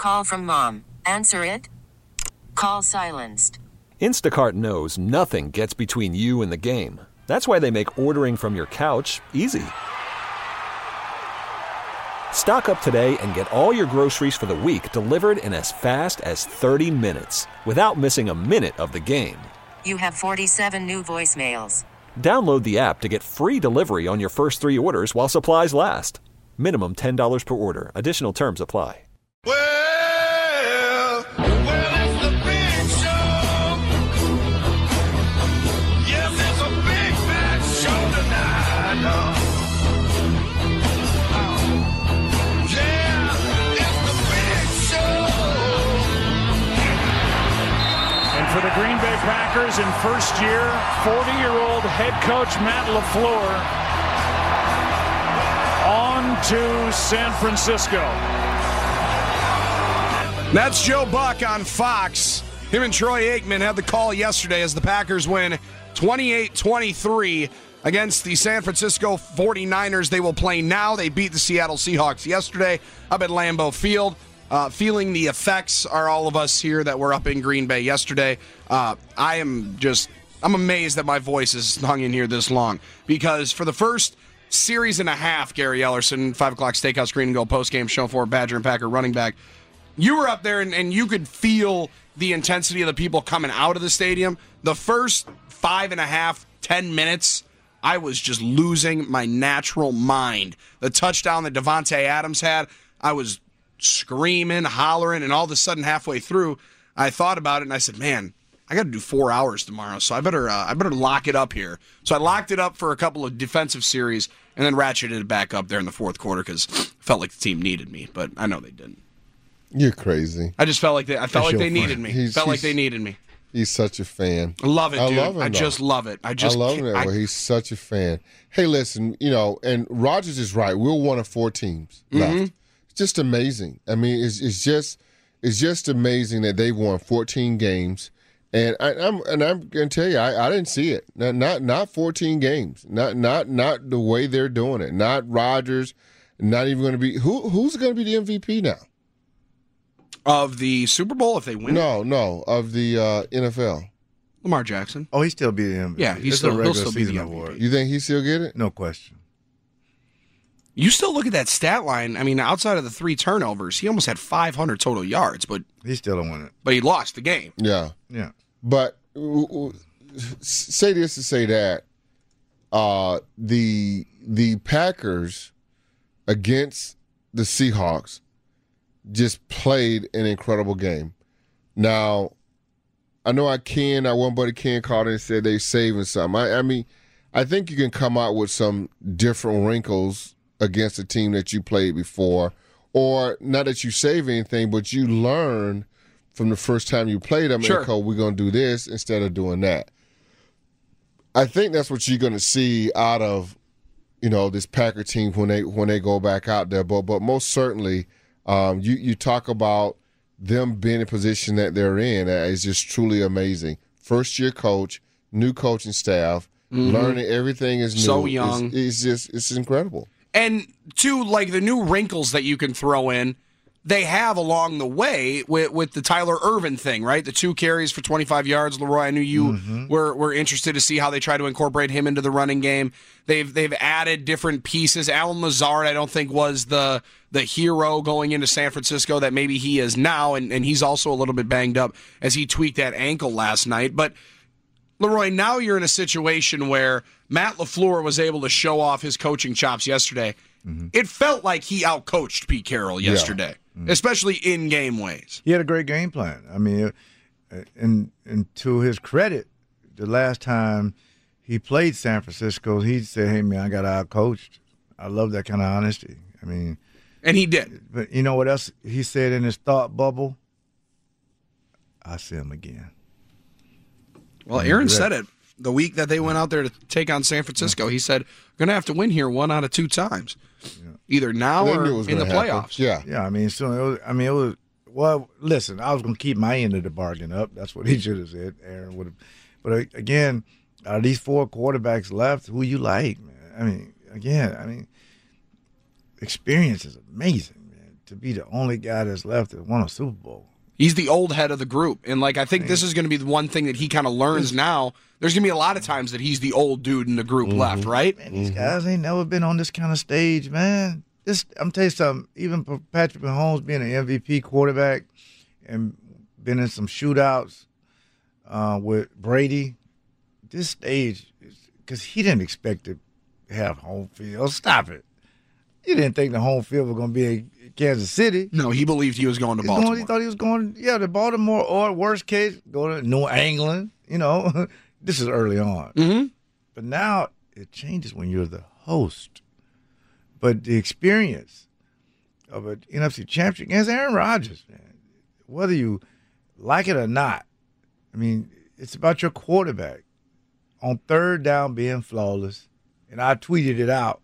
call from mom. Answer it. Call silenced. Instacart knows nothing gets between you and the game. That's why they make ordering from your couch easy. Stock up today and get all your groceries for the week delivered in as fast as 30 minutes without missing a minute of the game. You have 47 new voicemails. Download the app to get free delivery on your first 3 orders while supplies last. Minimum $10 per order. Additional terms apply. Well, it's the big show. Yes, it's a big fat show tonight. Yeah, it's the big show. And for the Green Bay Packers in first year, 40-year-old head coach Matt LaFleur on to San Francisco. That's Joe Buck on Fox. Him and Troy Aikman had the call yesterday as the Packers win 28-23 against the San Francisco 49ers. They will play now. They beat the Seattle Seahawks yesterday up at Lambeau Field. Feeling the effects are all of us here that were up in Green Bay yesterday. I'm amazed that my voice is hung in here this long because for the first series and a half, Gary Ellerson, 5 o'clock Steakhouse Green and Gold postgame show for Badger and Packer running back, you were up there and you could feel the intensity of the people coming out of the stadium. The first 5.5, 10 minutes, I was just losing my natural mind. The touchdown that Devontae Adams had, I was screaming, hollering, and all of a sudden halfway through, I thought about it and I said, man, I got to do 4 hours tomorrow, so I better lock it up here. So I locked it up for a couple of defensive series and then ratcheted it back up there in the fourth quarter because I felt like the team needed me, but I know they didn't. You're crazy. I just felt like they needed me. Felt like they needed me. He's such a fan. I love it, dude. Love him, I just love it. I love him. He's such a fan. Hey, listen, and Rodgers is right. We're one of 4 teams left. It's just amazing. I mean, it's just amazing that they won 14 games. And I'm going to tell you, I didn't see it. Not 14 games. Not the way they're doing it. Not Rodgers. Not even going to be who's going to be the MVP now of the Super Bowl if they win. No, of the NFL. Lamar Jackson. Oh, he still be the MVP. Yeah, he'll still be the award. You think he still get it? No question. You still look at that stat line. I mean, outside of the 3 turnovers, he almost had 500 total yards, but he still don't win it. But he lost the game. Yeah. But say this to say that the Packers against the Seahawks just played an incredible game. Now, I know one buddy Ken called in and said they saving something. I mean, I think you can come out with some different wrinkles against a team that you played before, or not that you save anything, but you learn from the first time you played them. Sure. And go, we're going to do this instead of doing that. I think that's what you're going to see out of, this Packer team when they go back out there. But most certainly, you talk about them being in a position that they're in is just truly amazing. First year coach, new coaching staff, learning everything is new. So young. It's incredible. And like the new wrinkles that you can throw in, they have along the way with the Tyler Ervin thing, right? The 2 carries for 25 yards. Leroy, I knew you were interested to see how they try to incorporate him into the running game. They've added different pieces. Allen Lazard, I don't think, was the hero going into San Francisco that maybe he is now, and he's also a little bit banged up as he tweaked that ankle last night. But Leroy, now you're in a situation where Matt LaFleur was able to show off his coaching chops yesterday. It felt like he outcoached Pete Carroll yesterday, especially in game ways. He had a great game plan. I mean, and to his credit, the last time he played San Francisco, he said, "Hey man, I got outcoached." I love that kind of honesty. I mean, and he did. But you know what else he said in his thought bubble? I see him again. Well, Aaron said it the week that they went out there to take on San Francisco. He said, "We're going to have to win here 1 out of 2 times, either now or in the playoffs." Yeah. I mean, so it was. Well, listen, I was going to keep my end of the bargain up. That's what he should have said. Aaron would have. But again, out of these 4 quarterbacks left, who you like, man? I mean, experience is amazing, man. to be the only guy that's left that won a Super Bowl. He's the old head of the group. And, like, I think this is going to be the one thing that he kind of learns now. There's going to be a lot of times that he's the old dude in the group left, right? Man, these guys ain't never been on this kind of stage, man. I'm telling you something, even for Patrick Mahomes being an MVP quarterback and been in some shootouts with Brady, this stage, because he didn't expect to have home field. Stop it. He didn't think the home field was going to be in Kansas City. No, he believed he was going to Baltimore. He thought he was going, to Baltimore, or worst case, go to New England. This is early on. Mm-hmm. But now it changes when you're the host. But the experience of an NFC championship against Aaron Rodgers, man, whether you like it or not, I mean, it's about your quarterback on third down being flawless. And I tweeted it out.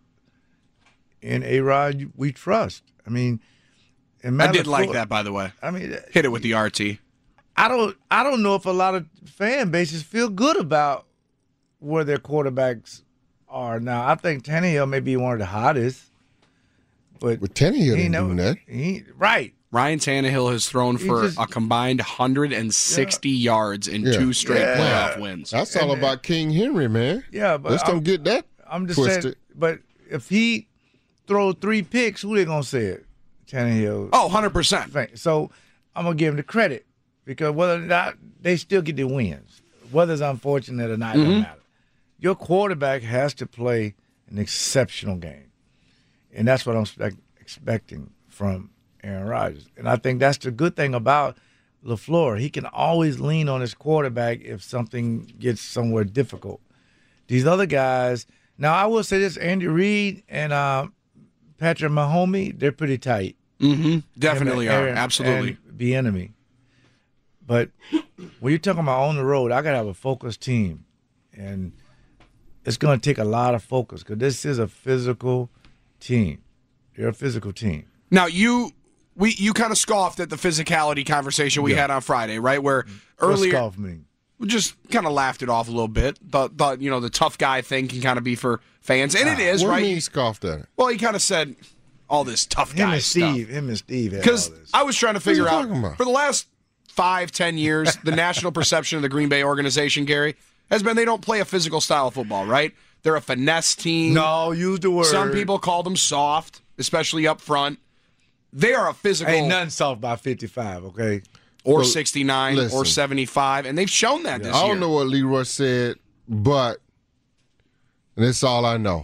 In A-Rod, we trust. I mean, I did like that, by the way. I mean, hit it with the RT. I don't know if a lot of fan bases feel good about where their quarterbacks are now. I think Tannehill may be one of the hottest, but Tannehill didn't do that. Right. Ryan Tannehill has thrown for a combined 160 yards in 2 straight playoff wins. That's all about King Henry, man. Yeah, but let's don't get that. I'm just twisted. saying. But if he throw 3 picks, who they gonna say it? Tannehill. Oh, 100%. So I'm gonna give him the credit because whether or not they still get the wins, whether it's unfortunate or not, it doesn't matter. Your quarterback has to play an exceptional game, and that's what I'm expecting from Aaron Rodgers. And I think that's the good thing about LaFleur. He can always lean on his quarterback if something gets somewhere difficult. These other guys. Now I will say this: Andy Reid and Patrick Mahomes, they're pretty tight. Mm-hmm. Definitely are. Absolutely. Bieniemy. But when you're talking about on the road, I got to have a focused team. And it's going to take a lot of focus because this is a physical team. They're a physical team. Now, you kind of scoffed at the physicality conversation we had on Friday, right? Where earlier. What scoff mean? We just kind of laughed it off a little bit. Thought the tough guy thing can kind of be for fans. And it is, what right? What do you mean he scoffed at it? Well, he kind of said all this tough guy stuff. Him and Steve had Because all this. I was trying to figure What are out, you talking about? for the last 5-10 years, the national perception of the Green Bay organization, Gary, has been they don't play a physical style of football, right? They're a finesse team. No, use the word. Some people call them soft, especially up front. They are a physical. Ain't nothing soft by 55, okay? Or So, 69 listen. or 75, and they've shown that this I year. don't know what Leroy said, but and that's all I know.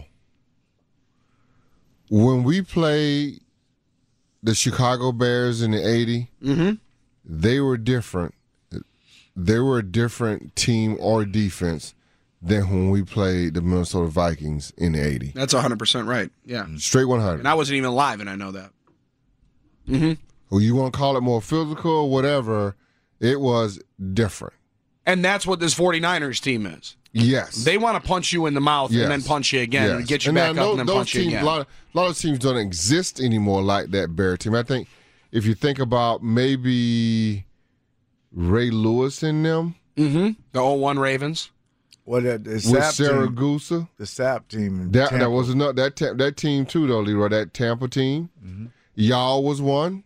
When we played the Chicago Bears in the 80s, they were different. They were a different team or defense than when we played the Minnesota Vikings in the 80s. That's 100% right. Yeah. Straight 100. And I wasn't even alive, and I know that. Mm-hmm. Well, you want to call it more physical or whatever, it was different. And that's what this 49ers team is. Yes. They want to punch you in the mouth Yes. and then punch you again and Yes. get you And back now, up and then those punch you teams, again. A lot of teams don't exist anymore like that Bear team. I think if you think about maybe Ray Lewis in them The 0-1 Ravens. Well, the with SAP team, Saragusa. the SAP team. In That Tampa. was another that team too though, Leroy. That Tampa team. Y'all was one.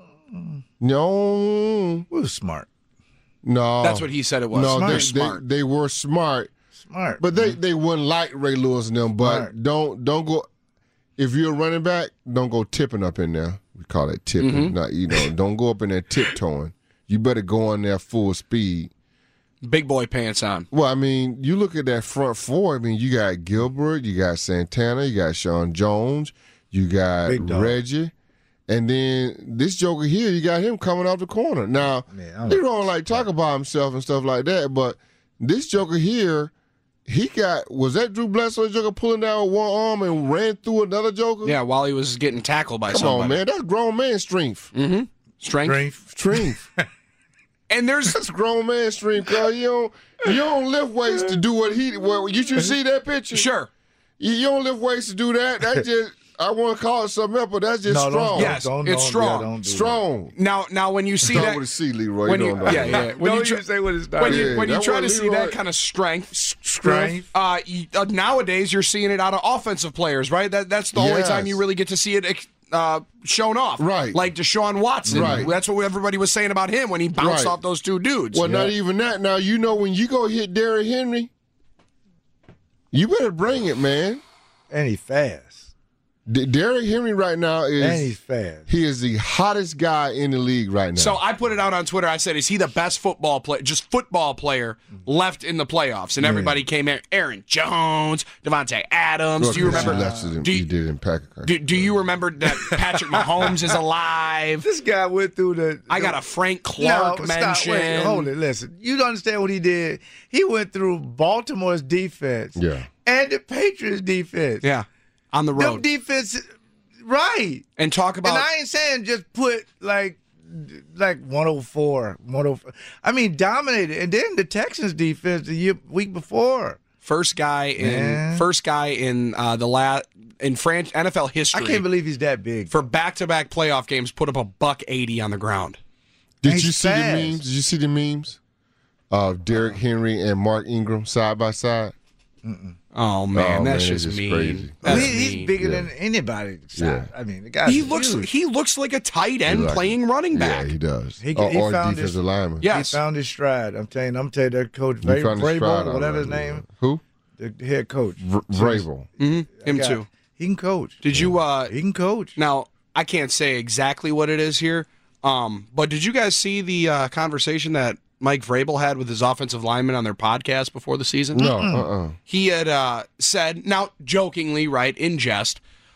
No, We was smart. no. That's what he said it was. No, They're they, smart. They were smart, Smart. but they wouldn't like Ray Lewis and them. But Right. don't go. If you're a running back, don't go tipping up in there. We call that tipping. Not don't go up in there tiptoeing. You better go on there full speed. Big boy pants on. Well, I mean, you look at that front four. I mean, you got Gilbert, you got Santana, you got Sean Jones, you got Big dog. Reggie, and then this joker here, you got him coming off the corner. Now, Man, he don't like talk about himself and stuff like that, but this joker here, was that Drew Bledsoe joker pulling down with one arm and ran through another joker? Yeah, while he was getting tackled by Come somebody. on, man, that's grown man strength. Strength. Strength. And there's That's grown man strength, cause you don't lift weights to do what you should see that picture. sure. You don't lift weights to do that. That's just, I want to call it something else, but that's just No, strong. Yes, it's strong. don't do Strong. Now when you see Start that with a C, Leroy. when you you don't know. yeah. When Don't you even say what it started. when you that try to was see Leroy. that kind of strength, Strength. nowadays you're seeing it out of offensive players, right? That's the only Yes. time you really get to see it shown off. Right. Like Deshaun Watson. Right. That's what everybody was saying about him when he bounced Right. off those two dudes. Well, not even that. Now, when you go hit Derrick Henry, you better bring it, man. And he's fast. Derrick Henry right now And he's fast. he is the hottest guy in the league right now. So I put it out on Twitter. I said, is he the best football player left in the playoffs? And everybody came in. Aaron Jones, Devontae Adams. Well, Do you remember? He did in Packer. Do you remember that Patrick Mahomes is alive? This guy went through the. I got a Frank Clark mention. Stop, wait, hold it. Listen, you don't understand what he did. He went through Baltimore's defense. Yeah. And the Patriots defense. Yeah, on the road. Them defense, right. And talk about. And I ain't saying just put like 104. I mean, dominated. And then the Texans defense week before. First guy in NFL history. I can't believe he's that big. For back-to-back playoff games, put up a $180 on the ground. Did you see the memes? Did you see the memes of Derrick Henry and Mark Ingram side by side? Oh man, that's it's just mean. crazy. That's He's mean. bigger than anybody. Yeah. I mean, the guy. He looks like a tight end playing running back. Yeah, he does. He or found defensive his- lineman. Yes. He found his stride. I'm telling you, that coach He found his stride Vrabel, whatever his already. name, Who? the head coach. Vrabel. Him Guy, too. He can coach. Did you? He can coach. Now I can't say exactly what it is here, but did you guys see the conversation that Mike Vrabel had with his offensive lineman on their podcast before the season? No. He had said, now jokingly, right, in jest,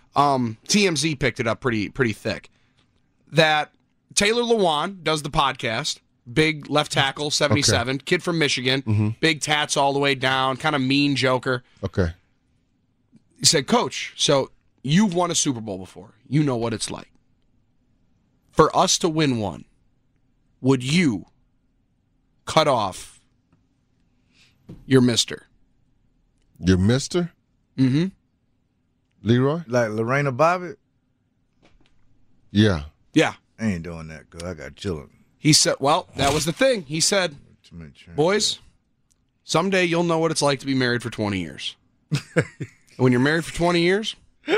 TMZ picked it up pretty thick, that Taylor Lewan does the podcast, big left tackle, 77, kid from Michigan, big tats all the way down, kind of mean joker. Okay. He said, Coach, so you've won a Super Bowl before. You know what it's like. For us to win one, would you cut off your mister? Your mister? Mm-hmm. Leroy? Like Lorena Bobbitt. Yeah. Yeah. I ain't doing that because I got children. He said, well, that was the thing. He said, boys, someday you'll know what it's like to be married for 20 years. When you're married for 20 years,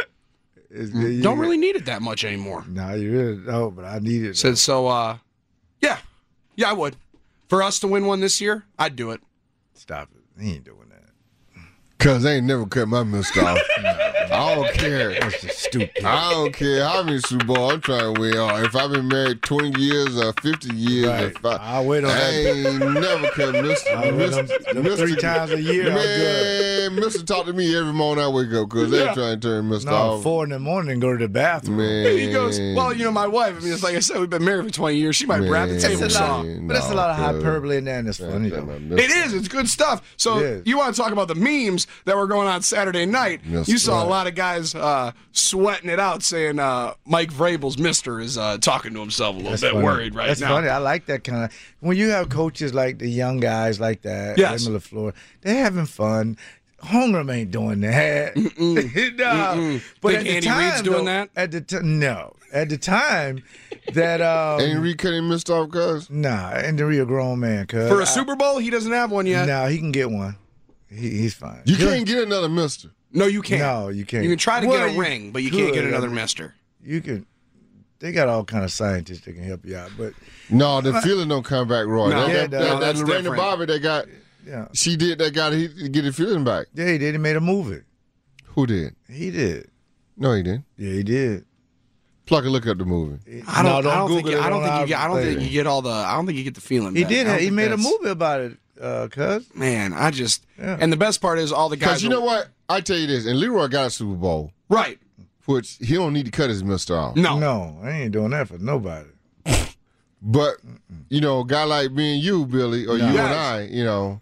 don't really need it that much anymore. No, you really don't, but I need it. Said, so, yeah, I would. For us to win one this year, I'd do it. Stop it. He ain't doing that. Because they ain't never cut my mister off. I don't care. That's just stupid. I don't care how many Super Bowl I'm trying to win. If I've been married 20 years or 50 years, Right. I'll wait on I that. ain't never cut Them 3 times a year, I'm good. Man, Mister talk to me every morning I wake up because they're trying to turn Mister No, off. 4 in the morning and go to the bathroom. Man. He goes, well, my wife, I mean, it's like I said, we've been married for 20 years. She might grab the Man. table That's a saw. lot, but that's a lot of hyperbole in there, and it's funny, though. It is. It's good stuff. So It is. you want to talk about the memes that were going on Saturday night? Yes, You saw right. a lot of guys sweating it out, saying Mike Vrabel's mister is talking to himself a little bit funny. worried right That's now. funny. I like that kind of. When you have coaches like the young guys like that, Yes. Emma LaFleur, they're having fun. Holmgren ain't doing that. No. But Think at the Andy time, Reid's doing though, that? At the no. At the time, that Ain't Reed cutting Mister off, cuz? nah, and the real grown man. Cause For a Super Bowl, he doesn't have one yet. no, he can get one. He's fine. You can't get another Mister. No, you can't. No, you can't. You can try to Well, get a you ring, but you can't get could. another mister. You can. They got all kind of scientists that can help you out, but No, the feeling don't come back, Roy. No. Yeah, that that's Lorena different. Bobbitt that got, yeah, she did that got he get the feeling back. yeah, he did. He made a movie. Who did? He did. No, he didn't. Yeah, he did. Pluck and look up the movie. I don't think Google it I don't on think you get. I don't our think you thing. get all the. I don't think you get the feeling. He back. I did. don't He think made a that's- movie about it, cuz. Man, I just. Yeah. And the best part is all the guys. Because you know what? I tell you this, and Leroy got a Super Bowl, Right. which he don't need to cut his Mister off. No. No, I ain't doing that for nobody. But, a guy like me and you, Billy, or you Yes. and I,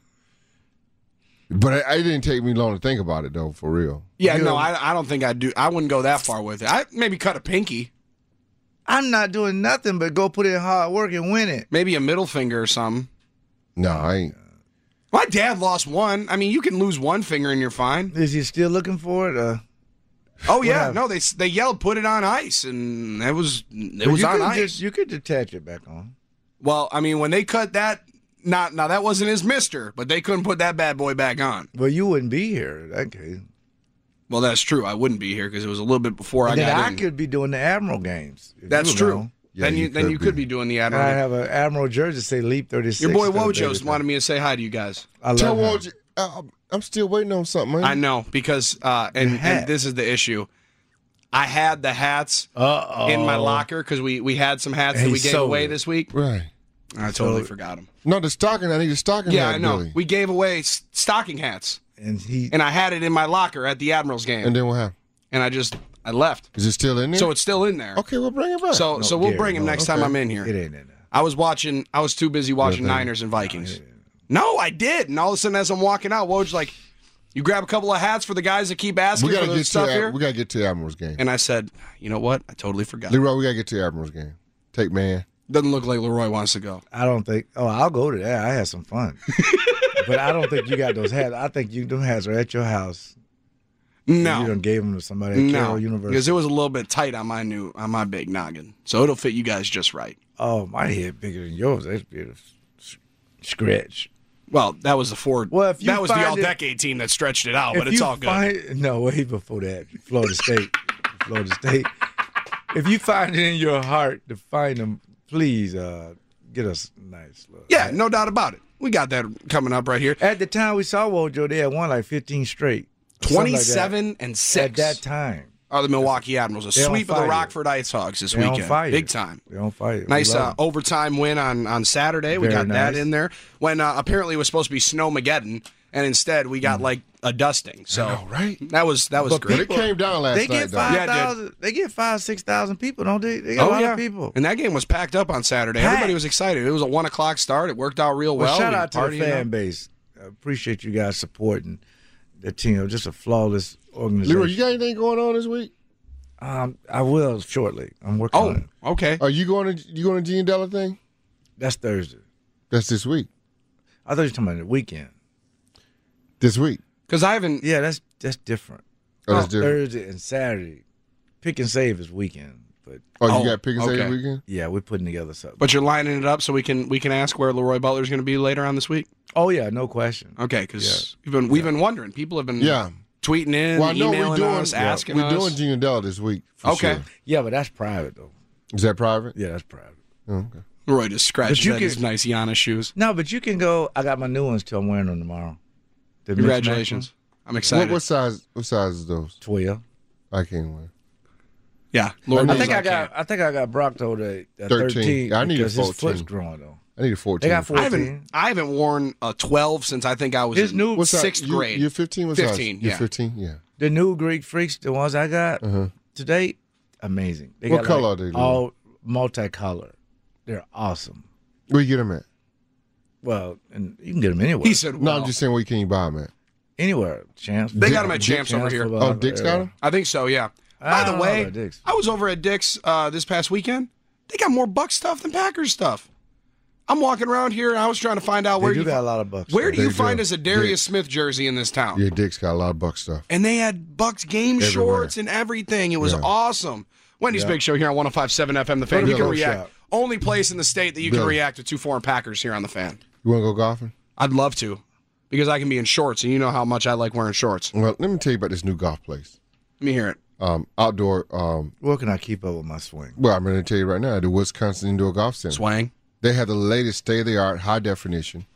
But it didn't take me long to think about it, though, for real. Yeah. You No. know- I don't think I'd do. I wouldn't go that far with it. I maybe cut a pinky, I'm not doing nothing but go put in hard work and win it. maybe a middle finger or something. No, I ain't. My dad lost one. I mean, you can lose one finger and you're fine. Is he still looking for it? Oh yeah. happened? No, they yelled, "Put it on ice," and it was you on could ice. you could detach it back on. Well, I mean, when they cut that, now that wasn't his mister, but they couldn't put that bad boy back on. Well, you wouldn't be here in that case. Well, that's true. I wouldn't be here because it was a little bit before I And then got I in. could be doing the Admiral games. if That's you were true. gone. Yeah, then you could be doing the And Admiral. I have an Admiral jersey say Leap 36. Your boy instead of Wojos David. wanted me to say hi to you guys. I love Tell him. Woj, I'm still waiting on something, man. I know because and hat. this is the issue. I had the hats Uh-oh. in my locker because we had some hats And that he we gave sold away it. this week. Right. I totally So- forgot them. No, the stocking. I need a stocking Yeah, hat, I know. Billy. We gave away stocking hats, And and I had it in my locker at the Admirals game, And then what happened? and I left. Is it still in there? So it's still in there. Okay, we'll bring it back. So we'll Gary, bring him no, next time okay. I'm in here. it ain't in there. I was too busy watching Good thing. Niners and Vikings. No, I did. And all of a sudden, as I'm walking out, Woj's like, "You grab a couple of hats for the guys that keep asking we for gotta the get stuff here." we gotta get to the Admirals game. And I said, "You know what? I totally forgot." Leroy, we gotta get to the Admirals game. Take man. Doesn't look like Leroy wants to go. I don't think. Oh, I'll go to that. I had some fun. But I don't think you got those hats. I think them hats are at your house. You No, done gave them to somebody at no, Carroll University. because it was a little bit tight on my big noggin, so it'll fit you guys just right. Oh, my head bigger than yours. That's beautiful. Scratch. Well, that was the Ford. Well, if you that was the find all-decade team that stretched it out, but If it's you all good. No, way before that. Florida State. Florida State. If you find it in your heart to find them, please get us a nice look. Yeah, no doubt about it. We got that coming up right here. At the time we saw Wojo, they had won like 15 straight. Something like that. 27-6 At that time. are the Milwaukee Admirals. A They're on sweep of the fire. Rockford Ice Hogs this They're on weekend. fire. Big time. They're on fire. Nice We love 'em. overtime win on Saturday. We Very got that nice. in there. When apparently it was supposed to be Snowmageddon, and instead we got like a dusting. So I know, right? that was But great. it came down last They night, get though. Yeah, it did. 5,000. They get 6,000 people, don't they? They got a lot of people. And that game was packed up on Saturday. Packed. Everybody was excited. It was a 1:00 start. It worked out real well. Shout We out to the partied fan up. base. I appreciate you guys supporting the team. Just a flawless organization. Leroy, you got anything going on this week? I will shortly. I'm working on it. Oh, okay. Are you going to Gene Della thing? That's Thursday. That's this week. I thought you were talking about the weekend. This week. Because I haven't. Yeah, that's different. Oh, that's different. Thursday and Saturday. Pick and save is weekend. But Oh, you got pick and save okay. weekend? yeah, we're putting together something. But you're lining it up so we can ask where Leroy Butler's going to be later on this week. Oh yeah, no question. Okay, because we've been wondering. People have been Yeah. tweeting in, Well, I know emailing us, asking we're us. doing Gene Della this week. For Okay. sure. Yeah, but that's private though. Is that private? Yeah, that's private. Oh, okay. Leroy just scratches But you at his can- nice Giannis shoes. No, but you can go. I got my new ones till I'm wearing them tomorrow. The Congratulations. I'm What, excited. what size is those? 12. I can't wear. Yeah, Lord I knows think I can't. got Brock told at 13. 13. I need a because his 14. foot's growing though. I need a 14. They got 14. I haven't worn a 12 since I think I was His in new- What size? sixth You- grade. You're 15? What 15, size? You're yeah. 15? Yeah. The new Greek Freaks, the ones I got today, amazing. They What got color are they, Lou? all multicolor. They're awesome. Where you get them at? Well, and you can get them anywhere. He said, No, well, I'm just saying where can you buy them at? Anywhere. Champs. They got 'em at Champs over here. Football, Oh, Dick's got them? I think so, yeah. By I the don't know way, about Dick's. I was over at Dick's this past weekend. They got more Buck stuff than Packers stuff. I'm walking around here and I was trying to find out They where do you got a lot of bucks. where do you They find do. us a Darius Dick. Smith jersey in this town? Yeah, Dick's got a lot of Buck stuff. And they had Bucks game Everywhere. shorts and everything. It was Yeah. awesome. Wendy's Big Show here on 105.7 FM, The Fan. Go to You can the react. shop. Only place in the state that you can Billy. react to two foreign Packers here on The Fan. You want to go golfing? I'd love to because I can be in shorts, and you know how much I like wearing shorts. Well, let me tell you about this new golf place. Let me hear it. Outdoor, Where can I keep up with my swing? well, I'm going to tell you right now, the Wisconsin Indoor Golf Center. Swang. They have the latest state-of-the-art, high-definition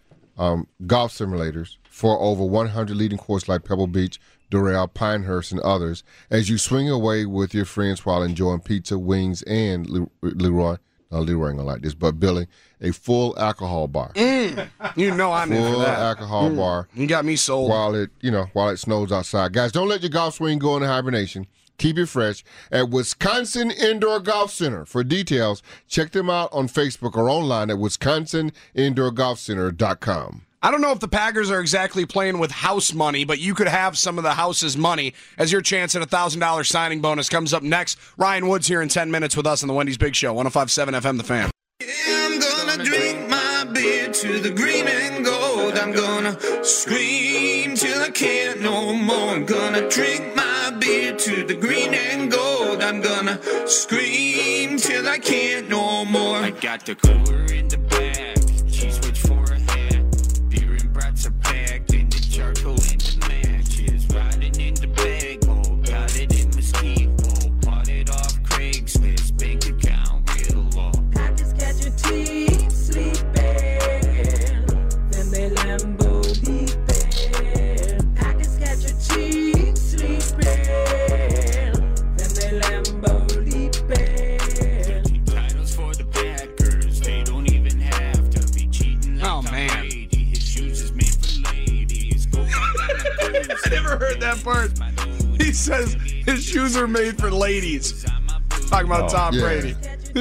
golf simulators for over 100 leading courses like Pebble Beach, Doral, Pinehurst, and others as you swing away with your friends while enjoying pizza, wings, and Leroy ain't gonna like this, but Billy, a full alcohol bar. You know I'm in for Full that. alcohol bar You got me sold. while it snows outside. Guys, don't let your golf swing go into hibernation. Keep it fresh at Wisconsin Indoor Golf Center. For details, check them out on Facebook or online at wisconsinindoorgolfcenter.com. I don't know if the Packers are exactly playing with house money, but you could have some of the house's money as your chance at a $1,000 signing bonus comes up next. Ryan Woods here in 10 minutes with us on the Wendy's Big Show, 105.7 FM, The Fan. I'm gonna drink my beer to the green and gold. I'm gonna scream till I can't no more. I'm gonna drink my beer to the green and gold. I'm gonna scream till I can't no more. I got the cooler in the back, cheese switch for a hat. Beer and brats are packed, and the charcoal in the matches. Riding in the bag, best part. He says his shoes are made for ladies. Talking about Tom Brady.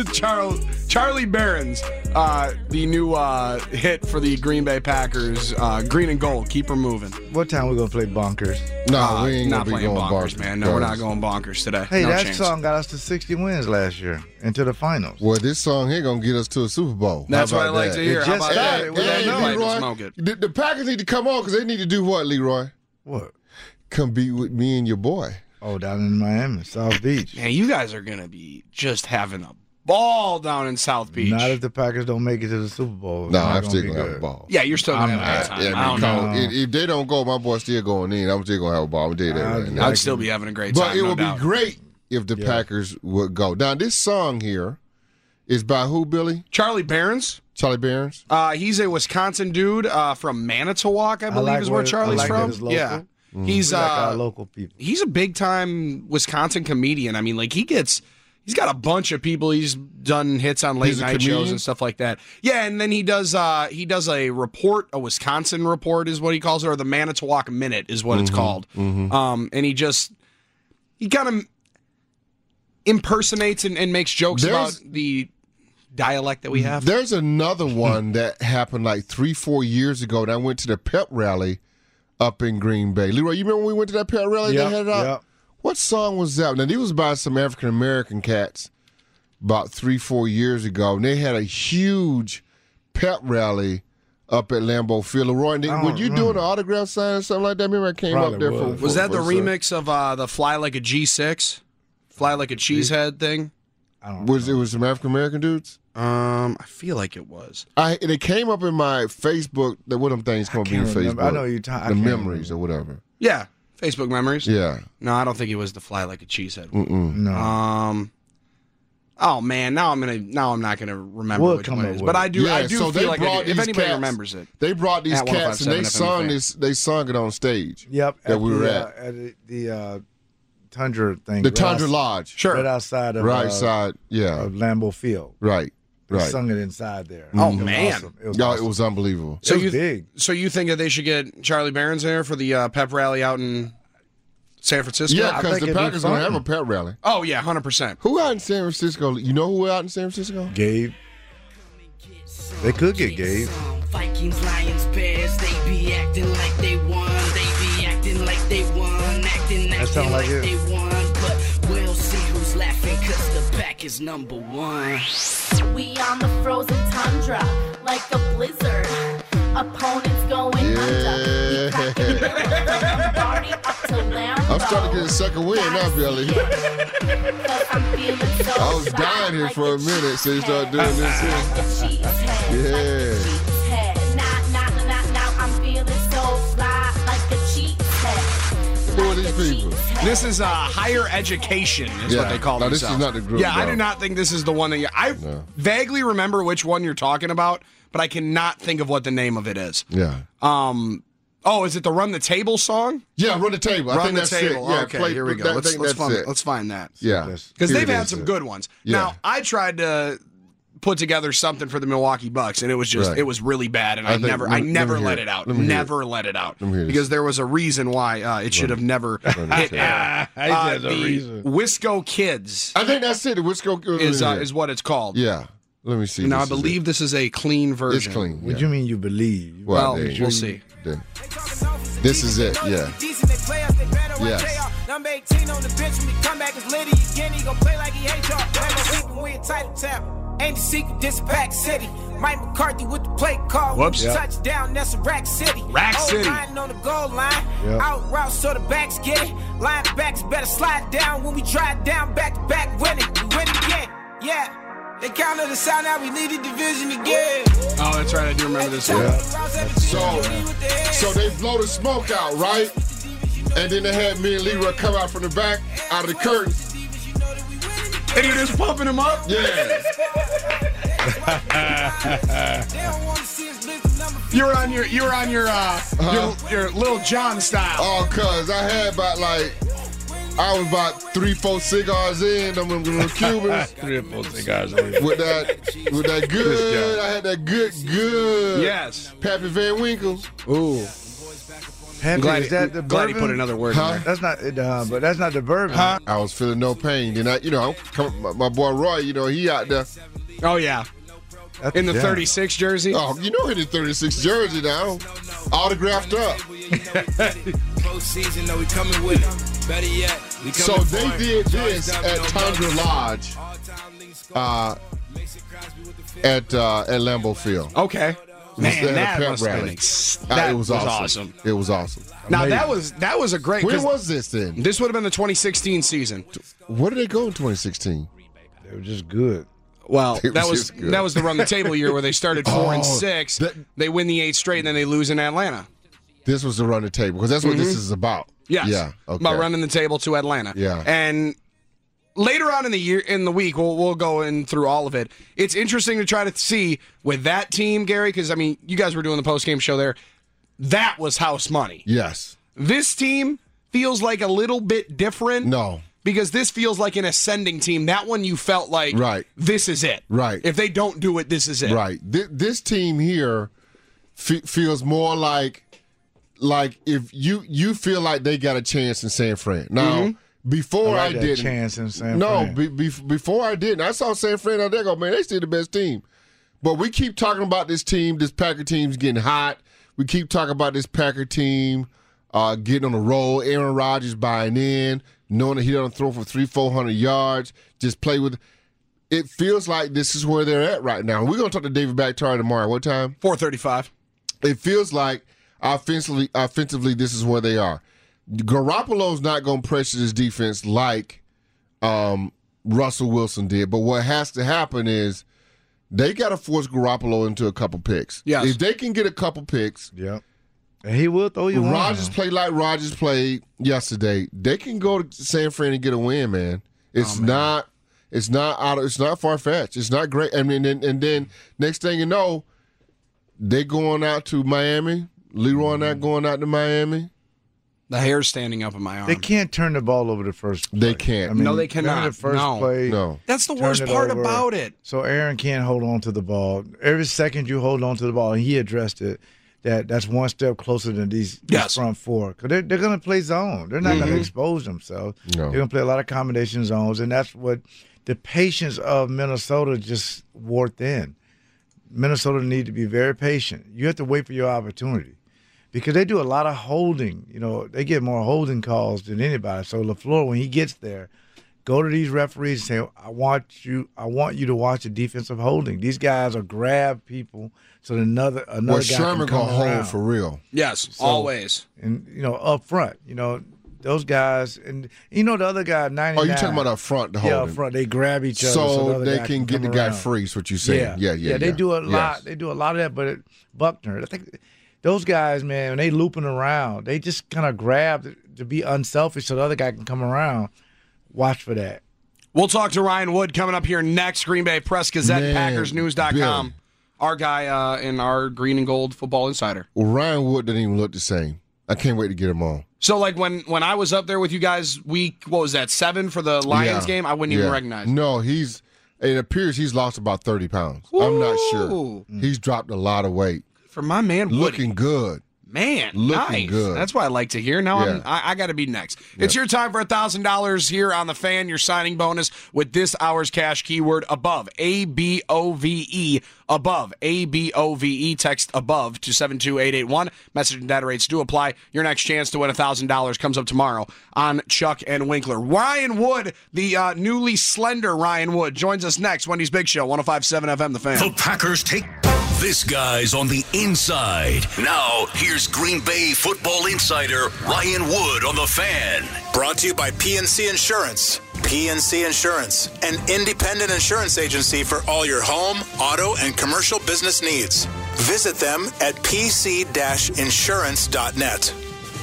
Charlie Barron's, the new hit for the Green Bay Packers, green and gold. Keep her moving. What time we gonna play Bonkers? No, we ain't not gonna be playing going bonkers, man. No, we're not going bonkers today. Hey, no that chance. song got us to 60 wins last year into the finals. Well, this song here gonna get us to a Super Bowl. That's How what I about like that? to hear. It How just about that? started. We Hey, don't like to Leroy, smoke it. the Packers need to come on because they need to do what, Leroy? What? Compete with me and your boy. Oh, down in Miami, South Beach. Man, you guys are gonna be just having a ball down in South Beach. Not if the Packers don't make it to the Super Bowl. It's No, not I'm gonna still be gonna have a good. ball. Yeah, you're still gonna I'm have a not. good time. Yeah, I don't know. if they don't go, my boy's still going in. I'm still gonna have a ball. I'm gonna tell you that right now. I'd still be having a great time. But it no would doubt. be great if the Packers would go. Now, this song here is by who, Billy? Charlie Barron's. Charlie Barron's? He's a Wisconsin dude from Manitowoc, I believe, like is where where- Charlie's I like that from. it's local. Yeah, Mm-hmm. he's We like our local people. he's a big time Wisconsin comedian. I mean, like he's got a bunch of people. He's done hits on late He's a night shows comedian? and stuff like that. Yeah, and then he does a report, a Wisconsin report is what he calls it, or the Manitowoc Minute is what it's called. And he kind of impersonates and makes jokes There's- about the dialect that we have. There's another one that happened like 3-4 years ago that I went to the pep rally up in Green Bay. Leroy, you remember when we went to that pep rally? Yep, They had it out? yep. What song was that? Now, it was by some African American cats about 3-4 years ago, and they had a huge pep rally up at Lambeau Field. Leroy, were you doing an autograph sign or something like that? Remember I came Probably up there was. for Was that the for- remix of the Fly Like a G6? Fly Like a Cheesehead thing? I don't It was some African American dudes? I feel like it was. And it came up in my Facebook. What them things come up in your can't remember. Facebook? I know you I the can't memories or whatever. Yeah, Facebook memories. Yeah. No, I don't think it was the Fly Like a Cheesehead. No. Oh man, now I'm not gonna remember We'll which come one up it is. with But it. I do So they feel like brought if these anybody cats- remembers it. They brought these At cats and they 105.7 sung FM. this. They sung it on stage. Yep. That we were at. The Tundra thing. The right Tundra outs- Lodge. Sure. Right outside of Right side. Yeah. of Lambeau Field. Right. They Right. sung it inside there. Oh, It was man. awesome. It was No, awesome. it was unbelievable. So was you big. So you think that they should get Charlie Barron's there for the pep rally out in San Francisco? Yeah, I because think the it'd be Packers going to fun. have a pep rally. Oh yeah, 100%. Who out in San Francisco? You know who out in San Francisco? Gabe. They could get Gabe. Vikings, Lions, Bears, they be acting like they won. They be acting like they won. Acting sound like it. they won. But we'll see who's laughing, cause the pack is number one. We on the frozen tundra, like a blizzard. Opponents going under. We cracking it from Barney up to Lambeau. I'm starting to get a second win now, Billy. 'Cause I'm feeling so I was fly dying here like for a minute, so you started doing this here. Yeah. Now I'm feeling so fly like a cheesehead. Who are these people? This is higher education, is what Yeah. they call No, this themselves. is not the group, Yeah, I no. do not think this is the one that I vaguely remember which one you're talking about, but I cannot think of what the name of it is. Yeah. Oh, is it the Run the Table song? Yeah, run the table. I Run think the that's table. it. Yeah, Okay, here we go. Let's find that. Yeah. Because Here they've it had is. some good ones. Yeah. Now, I tried to put together something for the Milwaukee Bucks, and it was just Right. it was really bad, and I I think- never let me hear let it. it out. Let me hear Never let it out. Let me hear this. Because there was a reason why it should have never hit air. There's a The reason. Wisco Kids I think that's it. The Wisco is what it's called. Yeah. Let me see. Now, I This is it. believe this is a clean version. It's clean. What yeah. you mean you believe? Well, they- we'll see. Then. This is it. Yeah. Yes. Number 18 on the bench when he come back as Liddy again. He gon' play like he hate y'all. Ain't no with title tap. Ain't the secret, this Pack City. Mike McCarthy with the play call. Whoops. Yep. Touchdown, that's a Rack City. Rack City. Line on the goal line. Yep. Out route so the backs get it. Linebacks better slide down when we drive down back to back winning. We win again. Yeah. They counted us out, now we lead the division again. Oh, that's right. I do remember this one. So they blow the smoke out, right? And then they had me and Leroy come out from the back, out of the curtain. And you're just pumping them up? Yeah. You were on your Little John style. Oh, cuz I had I was about 3-4 cigars in, them little Cubans. 3 or 4 cigars. with that good, I had that good. Yes. Pappy Van Winkle. Ooh. Happy, glad, is that the glad he bourbon? put another word in there. That's not, but that's not the bourbon. I was feeling no pain. Then my boy Roy, he out there. Oh, yeah. That's In the jam. 36 jersey? Oh, in the 36 jersey now. Autographed up. Postseason, we coming with it. Better yet, we coming So they for it. did this at Tundra Lodge at Lambeau Field. Okay. They Man, had a that pep must have rally. been It was awesome. It was awesome. Now, that was a great... When 'cause was this then? This would have been the 2016 season. Where did they go in 2016? They were just good. Well, It that was was just good. that was the run the table year where they started 4-6. They win the 8 straight, and then they lose in Atlanta. This was the run the table because that's what this is about. Yes. Yeah. Okay. About running the table to Atlanta. Yeah. And later on in the week, we'll go in through all of it. It's interesting to try to see with that team, Gary, because you guys were doing the post game show there. That was house money. Yes. This team feels like a little bit different. No. Because this feels like an ascending team. That one you felt like, this is it. Right. If they don't do it, this is it. Right. This team here feels more like if you feel like they got a chance in San Fran. Now, before I didn't. Chance in San No, Fran. before I didn't. I saw San Fran out there go, man, they still the best team. But we keep talking about this team, this Packer team's getting hot. We keep talking about this Packer team getting on the roll. Aaron Rodgers buying in, knowing that he doesn't throw for 300-400 yards, just play with. It feels like this is where they're at right now. We're going to talk to David Bakhtiari tomorrow. What time? 4:35. It feels like offensively, this is where they are. Garoppolo's not going to pressure this defense like Russell Wilson did. But what has to happen is they got to force Garoppolo into a couple picks. Yes. If they can get a couple picks. Yeah. And he will throw you one. Rodgers played like Rodgers played yesterday. They can go to San Fran and get a win, man. It's not far fetched. It's not great. I mean, and then next thing you know, they going out to Miami. Leroy not going out to Miami. The hair's standing up in my arm. They can't turn the ball over the first play. They can't. No, they turn cannot. The first No. play, No. That's the turn worst it part over. about it. So Aaron can't hold on to the ball. Every second you hold on to the ball, and he addressed it, that's one step closer than these front four. Because they're going to play zone. They're not going to expose themselves. No. They're going to play a lot of combination zones, and that's what the patience of Minnesota just wore thin. Minnesota need to be very patient. You have to wait for your opportunity. Because they do a lot of holding. They get more holding calls than anybody. So LaFleur, when he gets there, go to these referees and say, I want you to watch the defensive holding. These guys are grab people so that another guy Sherman can come gonna around. hold for real. Yes, always. And, up front, those guys, and the other guy, 99. Oh, you talking about up front, the holding. Yeah, up front. They grab each other So the other they guy can get the come guy around. free, is what you're saying. Yeah. They do a lot. Yes. They do a lot of that, but Buckner, I think those guys, man, when they looping around, they just kind of grab to be unselfish so the other guy can come around. Watch for that. We'll talk to Ryan Wood coming up here next. Green Bay Press Gazette, Man, PackersNews.com. Billy. Our guy in our Green and Gold Football Insider. Well, Ryan Wood doesn't even look the same. I can't wait to get him on. So, like, when I was up there with you guys week, 7 for the Lions game, I wouldn't even recognize him. No, it appears he's lost about 30 pounds. I'm not sure. Ooh. He's dropped a lot of weight. For my man Woody. Looking good. Man, Looking nice. good. That's what I like to hear. Now Yeah. I got to be next. It's your time for $1,000 here on The Fan, your signing bonus with this hour's cash keyword above, ABOVE, above, ABOVE, text above to 72881. Message and data rates do apply. Your next chance to win $1,000 comes up tomorrow on Chuck and Winkler. Ryan Wood, the newly slender Ryan Wood, joins us next. Wendy's Big Show, 105.7 FM, The Fan. The Packers take... This guy's on the inside. Now, here's Green Bay football insider Ryan Wood on The Fan. Brought to you by PNC Insurance. PNC Insurance, an independent insurance agency for all your home, auto, and commercial business needs. Visit them at pc-insurance.net.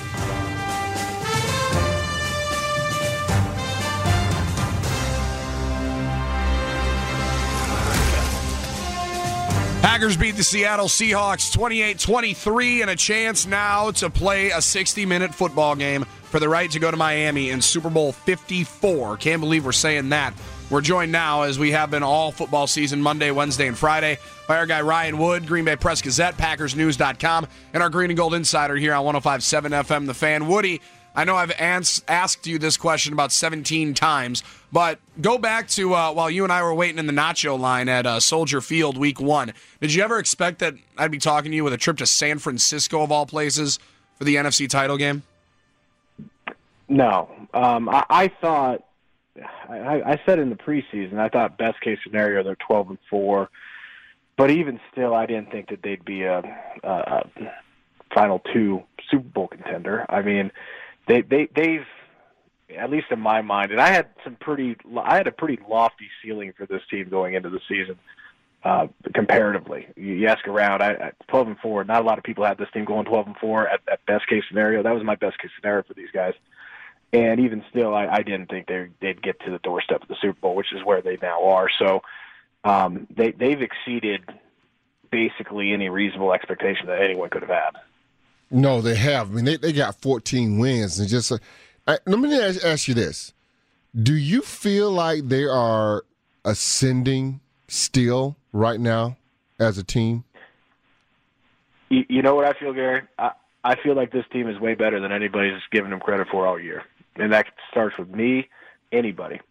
Packers beat the Seattle Seahawks 28-23 and a chance now to play a 60-minute football game for the right to go to Miami in Super Bowl 54. Can't believe we're saying that We're joined now, as we have been all football season, Monday, Wednesday, and Friday, by our guy Ryan Wood, Green Bay Press Gazette, PackersNews.com, and our Green and Gold Insider here on 105.7 FM The Fan. Woody, I know I've asked you this question about 17 times, but go back to while you and I were waiting in the nacho line at Soldier Field Week 1. Did you ever expect that I'd be talking to you with a trip to San Francisco, of all places, for the NFC title game? No. I thought, I said in the preseason, I thought best case scenario they're 12-4, but even still, I didn't think that they'd be a Final 2 Super Bowl contender. I mean, they've, at least in my mind, and I had a pretty lofty ceiling for this team going into the season. Comparatively, you ask around, 12-4. Not a lot of people had this team going 12-4 at best case scenario. That was my best case scenario for these guys. And even still, I didn't think they'd get to the doorstep of the Super Bowl, which is where they now are. So they've exceeded basically any reasonable expectation that anyone could have had. No, they have. I mean, they got 14 wins. And just let me ask you this. Do you feel like they are ascending still right now as a team? You know what I feel, Gary? I feel like this team is way better than anybody's given them credit for all year. And that starts with me, anybody.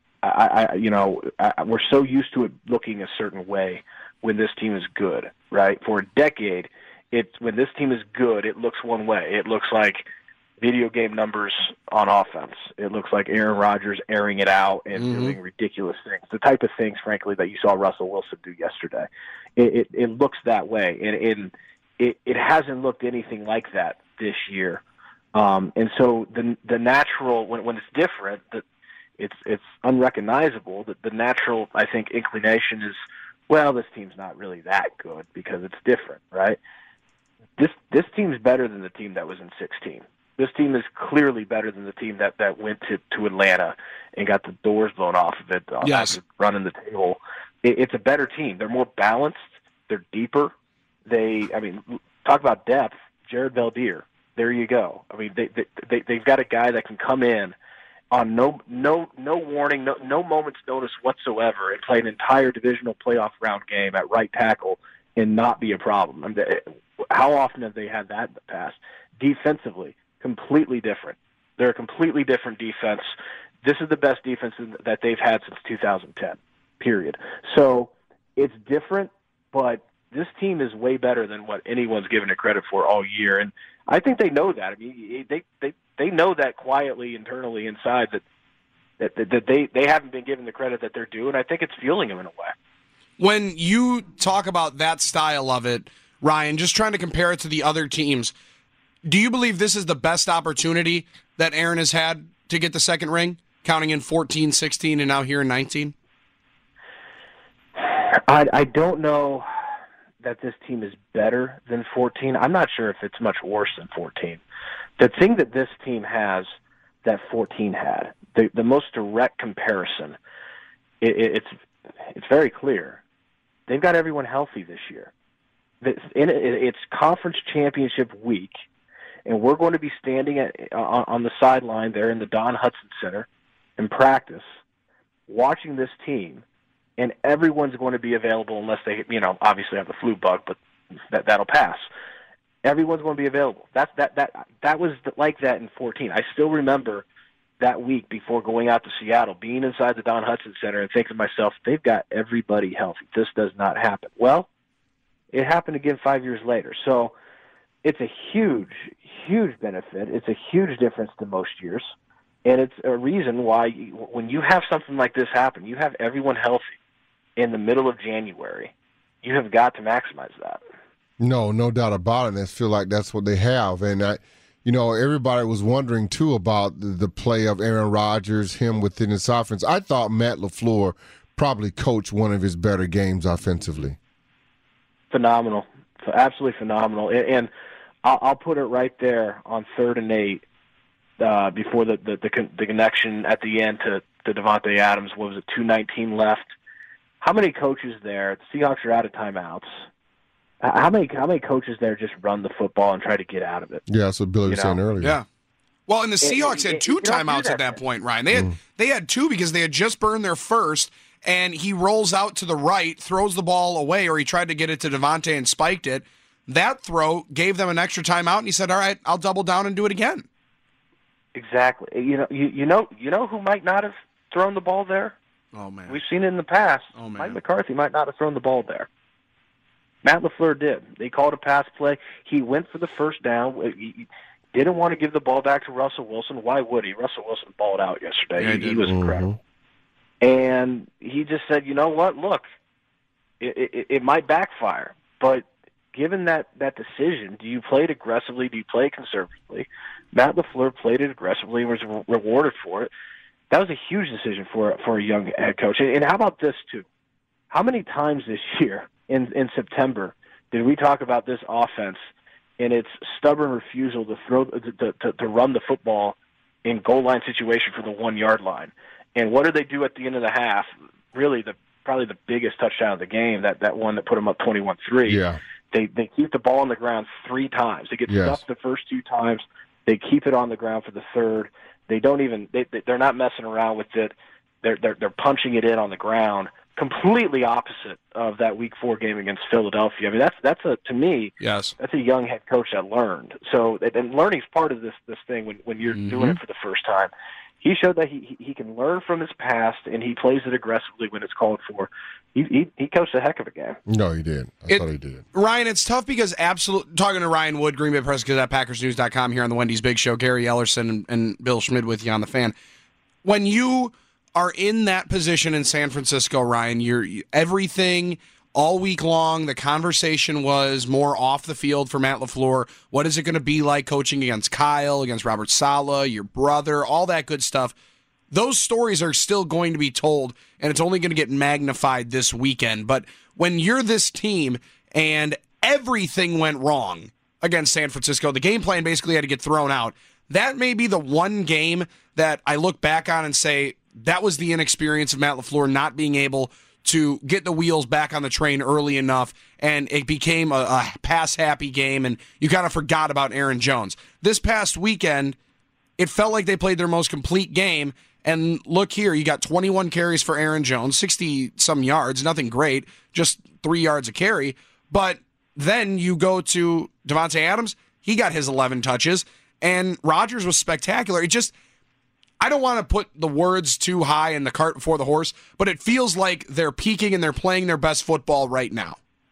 We're so used to it looking a certain way when this team is good, right? For a decade, when this team is good, it looks one way. It looks like video game numbers on offense. It looks like Aaron Rodgers airing it out and doing ridiculous things. The type of things, frankly, that you saw Russell Wilson do yesterday. It looks that way, and it hasn't looked anything like that this year. And so the natural, when it's different, that it's unrecognizable. That the natural, I think, inclination is, well, this team's not really that good because it's different, right? This team's better than the team that was in 16. This team is clearly better than the team that went to Atlanta and got the doors blown off of it after running the table. It's a better team. They're more balanced. They're deeper. Talk about depth. Jared Veldheer. There you go. I mean, they've got a guy that can come in on no warning, no moment's notice whatsoever, and play an entire divisional playoff round game at right tackle and not be a problem. I mean, how often have they had that in the past? Defensively, completely different. They're a completely different defense. This is the best defense that they've had since 2010, period. So it's different, but this team is way better than what anyone's given it credit for all year. And I think they know that. I mean, they know that quietly, internally, inside, that they haven't been given the credit that they're due, and I think it's fueling them in a way. When you talk about that style of it, Ryan, just trying to compare it to the other teams, do you believe this is the best opportunity that Aaron has had to get the second ring, counting in 14, 16, and now here in 19? I don't know that this team is better than 14. I'm not sure if it's much worse than 14. The thing that this team has that 14 had, the most direct comparison, it's very clear. They've got everyone healthy this year. It's conference championship week, and we're going to be standing on the sideline there in the Don Hutson Center in practice, watching this team, and everyone's going to be available unless they, obviously have the flu bug, but that'll pass. Everyone's going to be available. That was like that in 14. I still remember that week before going out to Seattle, being inside the Don Hutson Center and thinking to myself, they've got everybody healthy. This does not happen. Well, it happened again 5 years later. So it's a huge, huge benefit. It's a huge difference to most years. And it's a reason why when you have something like this happen, you have everyone healthy in the middle of January, you have got to maximize that. No doubt about it. I feel like that's what they have. And, everybody was wondering, too, about the play of Aaron Rodgers, him within his offense. I thought Matt LaFleur probably coached one of his better games offensively. Phenomenal. Absolutely phenomenal. And I'll put it right there on 3rd and 8 before the connection at the end to Davante Adams. What was it, 2:19 left? How many coaches there? The Seahawks are out of timeouts. How many coaches there just run the football and try to get out of it? Yeah, that's what Billy was saying earlier. Yeah. Well, and the Seahawks had two timeouts at that point, Ryan. They had two because they had just burned their first, and he rolls out to the right, throws the ball away, or he tried to get it to Devontae and spiked it. That throw gave them an extra timeout, and he said, all right, I'll double down and do it again. Exactly. You know who might not have thrown the ball there? Oh, man. We've seen it in the past. Oh, man. Mike McCarthy might not have thrown the ball there. Matt LaFleur did. They called a pass play. He went for the first down. He didn't want to give the ball back to Russell Wilson. Why would he? Russell Wilson balled out yesterday. Yeah, he was incredible. And he just said, you know what, look, it might backfire, but given that decision, do you play it aggressively, do you play it conservatively? Matt LaFleur played it aggressively and was rewarded for it. That was a huge decision for a young head coach. And how about this, too? How many times this year in September did we talk about this offense and its stubborn refusal to run the football in goal line situation for the 1-yard line? And what did they do at the end of the half? Really, probably the biggest touchdown of the game, that one that put them up 21-3. Yeah. They keep the ball on the ground 3 times. They get stuffed the first 2 times. They keep it on the ground for the third. They don't even they're not messing around with it. They're punching it in on the ground. Completely opposite of that Week 4 game against Philadelphia. I mean, that's to me, yes, that's a young head coach that learned. So, and learning's part of this thing when you're doing it for the first time. He showed that he can learn from his past, and he plays it aggressively when it's called for. He coached a heck of a game. No, he did. I thought he did. Ryan, it's tough because talking to Ryan Wood, Green Bay Press Gazette, PackersNews.com here on the Wendy's Big Show, Gary Ellerson and Bill Schmid with you on the Fan. When you are in that position in San Francisco, Ryan, everything all week long, the conversation was more off the field for Matt LaFleur. What is it going to be like coaching against Kyle, against Robert Saleh, your brother, all that good stuff? Those stories are still going to be told, and it's only going to get magnified this weekend. But when you're this team and everything went wrong against San Francisco, the game plan basically had to get thrown out. That may be the one game that I look back on and say that was the inexperience of Matt LaFleur not being able to get the wheels back on the train early enough, and it became a pass-happy game, and you kind of forgot about Aaron Jones. This past weekend, it felt like they played their most complete game, and look here, you got 21 carries for Aaron Jones, 60-some yards, nothing great, just 3 yards a carry, but then you go to Devontae Adams, he got his 11 touches, and Rodgers was spectacular. It just, I don't want to put the words too high in the cart before the horse, but it feels like they're peaking and they're playing their best football right now.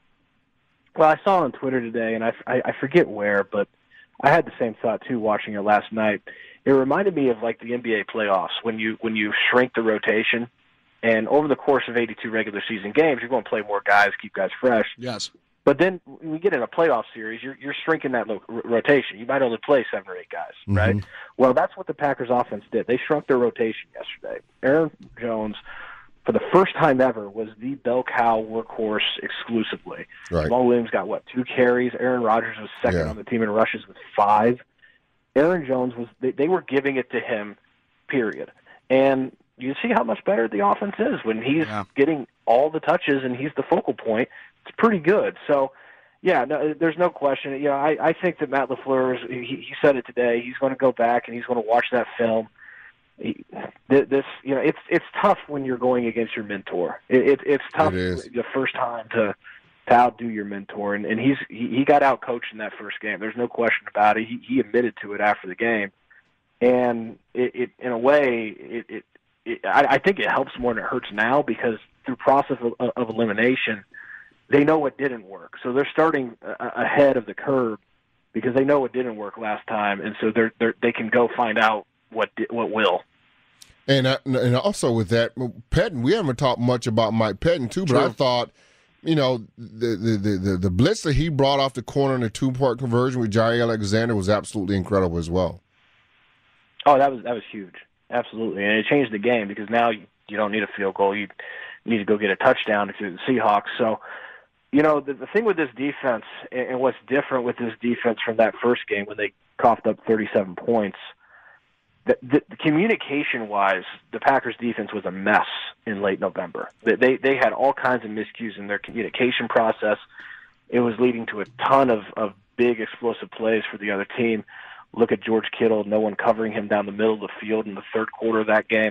Well, I saw on Twitter today, and I forget where, but I had the same thought too watching it last night. It reminded me of like the NBA playoffs when you shrink the rotation, and over the course of 82 regular season games, you're going to play more guys, keep guys fresh. Yes. But then when you get in a playoff series, you're shrinking that rotation. You might only play 7 or 8 guys, right? Well, that's what the Packers offense did. They shrunk their rotation yesterday. Aaron Jones, for the first time ever, was the bell cow workhorse exclusively. Right. Jamal Williams got, 2 carries? Aaron Rodgers was second on the team in rushes with 5. Aaron Jones they were giving it to him, period. And you see how much better the offense is when he's getting all the touches and he's the focal point. It's pretty good. So, no, there's no question. I think that Matt LaFleur, he said it today, he's going to go back and he's going to watch that film. It's tough when you're going against your mentor. It's tough the first time to outdo your mentor, and he got out-coached in that first game. There's no question about it. He admitted to it after the game. And it in a way, I think it helps more than it hurts now because through process of elimination, they know what didn't work. So they're starting ahead of the curve because they know what didn't work last time, and so they can go find out what will. And also with that, Pettin, we haven't talked much about Mike Pettin too, but I thought, the blitz that he brought off the corner in the 2-point conversion with Jair Alexander was absolutely incredible as well. Oh, that was huge, absolutely, and it changed the game because now you don't need a field goal, you need to go get a touchdown if you're the Seahawks. So, the thing with this defense and what's different with this defense from that first game when they coughed up 37 points. The communication-wise, the Packers' defense was a mess in late November. They had all kinds of miscues in their communication process. It was leading to a ton of big explosive plays for the other team. Look at George Kittle, no one covering him down the middle of the field in the third quarter of that game.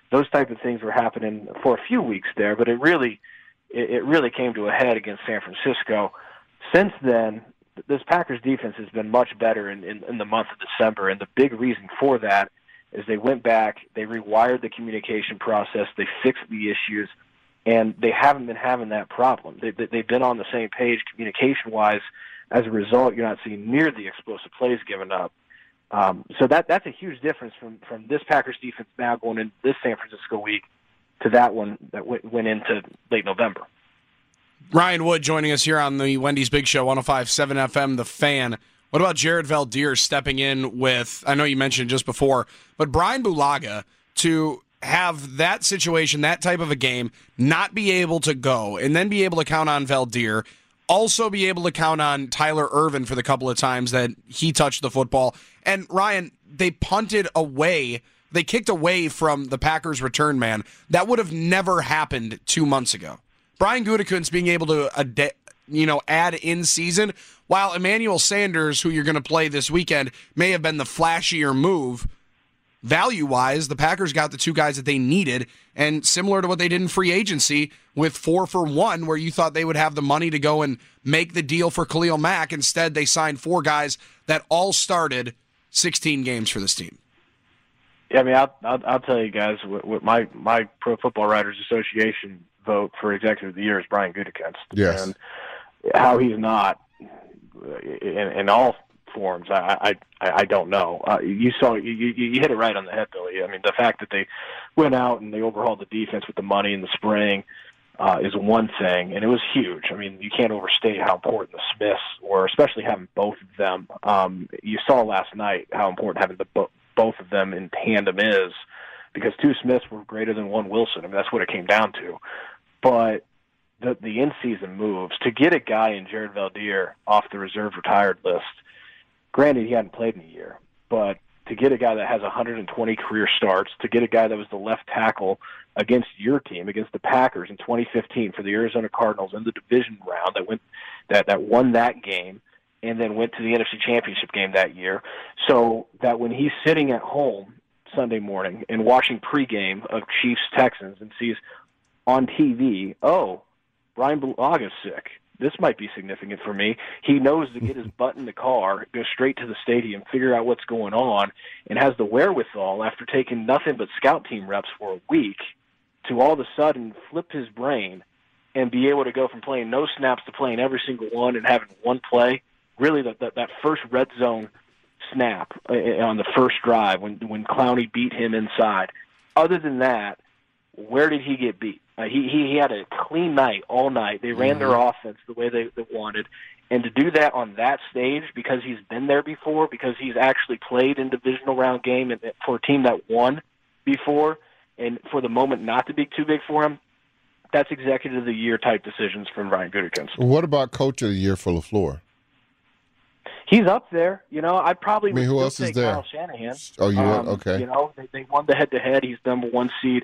those type of things were happening for a few weeks there, but it really came to a head against San Francisco. Since then, this Packers defense has been much better in the month of December, and the big reason for that is they went back, they rewired the communication process, they fixed the issues, and they haven't been having that problem. They've been on the same page communication-wise. As a result, you're not seeing near the explosive plays given up. So that's a huge difference from this Packers defense now going into this San Francisco week to that one that went into late November. Ryan Wood joining us here on the Wendy's Big Show, 105.7 FM, The Fan. What about Jared Veldheer stepping in with, I know you mentioned just before, but Brian Bulaga to have that situation, that type of a game, not be able to go, and then be able to count on Veldheer, also be able to count on Tyler Ervin for the couple of times that he touched the football. And Ryan, they punted away, they kicked away from the Packers return man. That would have never happened 2 months ago. Brian Gutekunst being able to add in season, while Emmanuel Sanders, who you're going to play this weekend, may have been the flashier move, value-wise, the Packers got the two guys that they needed, and similar to what they did in free agency with 4-for-1, where you thought they would have the money to go and make the deal for Khalil Mack. Instead, they signed 4 guys that all started 16 games for this team. Yeah, I mean, I'll tell you guys, what my Pro Football Writers Association vote for Executive of the Year is Brian Gutekunst. Yes. And how he's not in all forms, I don't know. You hit it right on the head, Billy. I mean, the fact that they went out and they overhauled the defense with the money and the spraying is one thing, and it was huge. I mean, you can't overstate how important the Smiths were, especially having both of them. You saw last night how important having both of them in tandem is, because 2 Smiths were greater than 1 Wilson. I mean, that's what it came down to. But the in-season moves, to get a guy in Jared Veldheer off the reserve retired list, granted he hadn't played in a year, but to get a guy that has 120 career starts, to get a guy that was the left tackle against your team, against the Packers in 2015 for the Arizona Cardinals in the division round that won that game, and then went to the NFC Championship game that year, so that when he's sitting at home Sunday morning and watching pregame of Chiefs-Texans and sees on TV, oh, Brian Bulaga's sick, this might be significant for me. He knows to get his butt in the car, go straight to the stadium, figure out what's going on, and has the wherewithal, after taking nothing but scout team reps for a week, to all of a sudden flip his brain and be able to go from playing no snaps to playing every single one and having one play. Really, that first red zone snap on the first drive when Clowney beat him inside. Other than that, where did he get beat? He had a clean night all night. They ran their offense the way they wanted. And to do that on that stage, because he's been there before, because he's actually played in divisional round game for a team that won before, and for the moment not to be too big for him, that's Executive of the Year type decisions from Brian Gutekunst. What about Coach of the Year for LaFleur? He's up there. I'd probably who else is there? Kyle Shanahan. Oh, you would? Okay. They won the head-to-head. He's number 1 seed.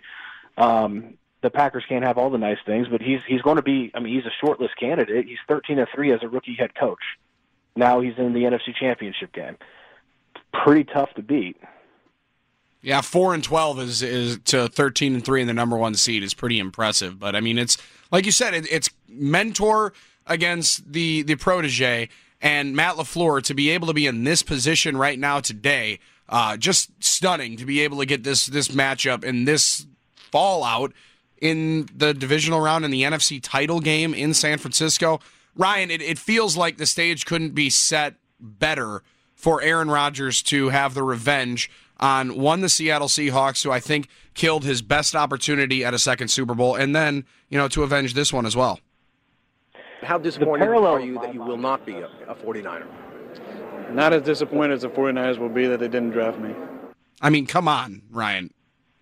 The Packers can't have all the nice things, but he's going to be. I mean, he's a shortlist candidate. He's 13-3 as a rookie head coach. Now he's in the NFC Championship game. Pretty tough to beat. Yeah, 4-12 is to 13-3 in the number 1 seed is pretty impressive. But I mean, it's like you said, it's mentor against the protege, and Matt LaFleur to be able to be in this position right now today, just stunning to be able to get this matchup and this fallout in the divisional round in the NFC title game in San Francisco. Ryan, it feels like the stage couldn't be set better for Aaron Rodgers to have the revenge on the Seattle Seahawks, who I think killed his best opportunity at a second Super Bowl, and then, to avenge this one as well. How disappointed are you that you will not be a 49er? Not as disappointed as the 49ers will be that they didn't draft me. I mean, come on, Ryan.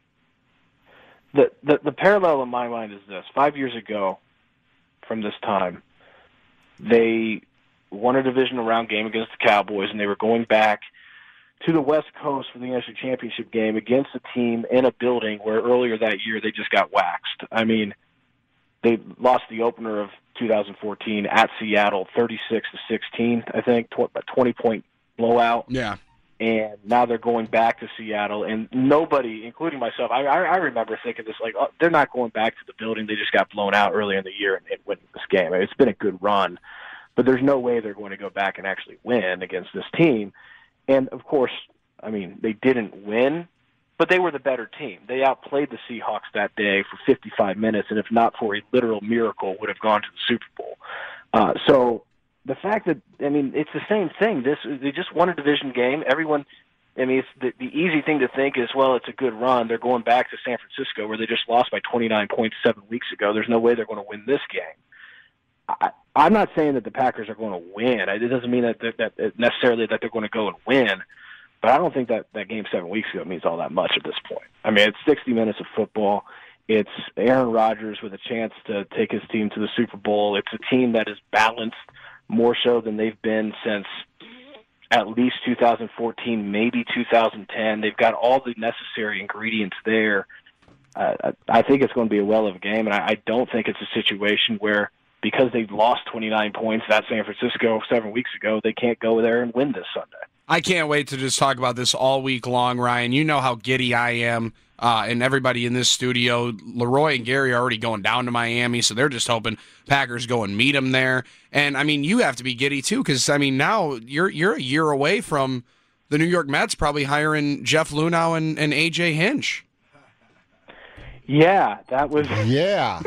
The parallel in my mind is this. 5 years ago from this time, they won a divisional round game against the Cowboys, and they were going back to the West Coast for the NFC Championship game against a team in a building where earlier that year they just got waxed. I mean, they lost the opener of 2014 at Seattle, 36-16, I think, a 20-point blowout. Yeah. And now they're going back to Seattle, and nobody, including myself, I remember thinking this, like, oh, they're not going back to the building. They just got blown out earlier in the year and winning this game. I mean, it's been a good run, but there's no way they're going to go back and actually win against this team. And, of course, I mean, they didn't win, but they were the better team. They outplayed the Seahawks that day for 55 minutes, and if not for a literal miracle, would have gone to the Super Bowl. So the fact that, I mean, it's the same thing. They just won a division game. Everyone, I mean, it's the easy thing to think is, well, it's a good run. They're going back to San Francisco where they just lost by 29 points 7 weeks ago. There's no way they're going to win this game. I'm not saying that the Packers are going to win. It doesn't mean that necessarily that they're going to go and win. But I don't think that game 7 weeks ago means all that much at this point. I mean, it's 60 minutes of football. It's Aaron Rodgers with a chance to take his team to the Super Bowl. It's a team that is balanced more so than they've been since at least 2014, maybe 2010. They've got all the necessary ingredients there. I think it's going to be a well of a game, and I don't think it's a situation where because they lost 29 points at San Francisco 7 weeks ago, they can't go there and win this Sunday. I can't wait to just talk about this all week long, Ryan. You know how giddy I am, and everybody in this studio. Leroy and Gary are already going down to Miami, so they're just hoping Packers go and meet them there. And, I mean, you have to be giddy, too, because, I mean, now you're a year away from the New York Mets probably hiring Jeff Luhnow and A.J. Hinch. Yeah, that was... Yeah.